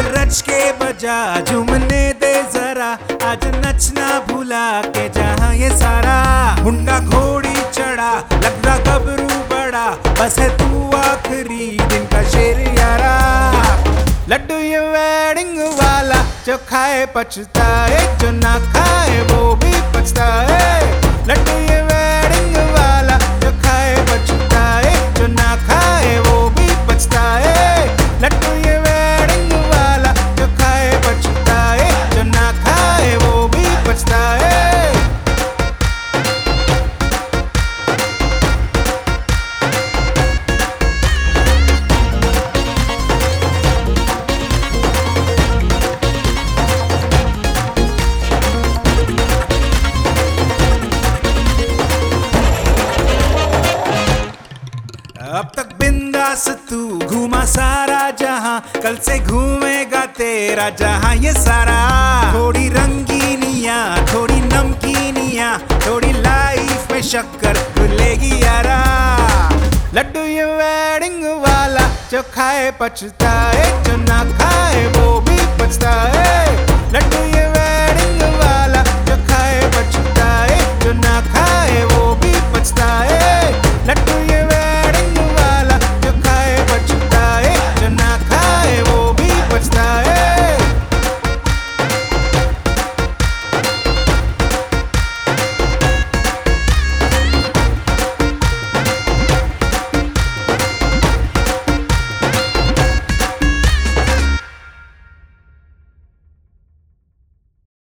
रच के बजा झूमने दे जरा, आज नचना भूला के जहाँ ये सारा। मुंडा घोड़ी चढ़ा लगता गबरू बड़ा, बस है तू आखिरी दिन का शेर यारा। लड्डू ये वेडिंग वाला जो खाए पछताए, जो ना खाए वो भी पछताए। लड्डू ये वेडिंग वाला जो खाए पछताए, जो ना खाए वो भी पछताए। लड्डू ये वेडिंग वाला जो खाए पछताए, जो ना खाए वो भी पछताए। अब तक बिंदास तू घूमा सारा जहां, कल से घूमेगा तेरा जहां ये सारा। थोड़ी रंगीनियां थोड़ी नमकीनियां, थोड़ी लाइफ में शक्कर घुलेगी यारा। लड्डू ये वेडिंग वाला जो खाए पछताए, जो ना खाए वो भी पछताए। लड्डू ये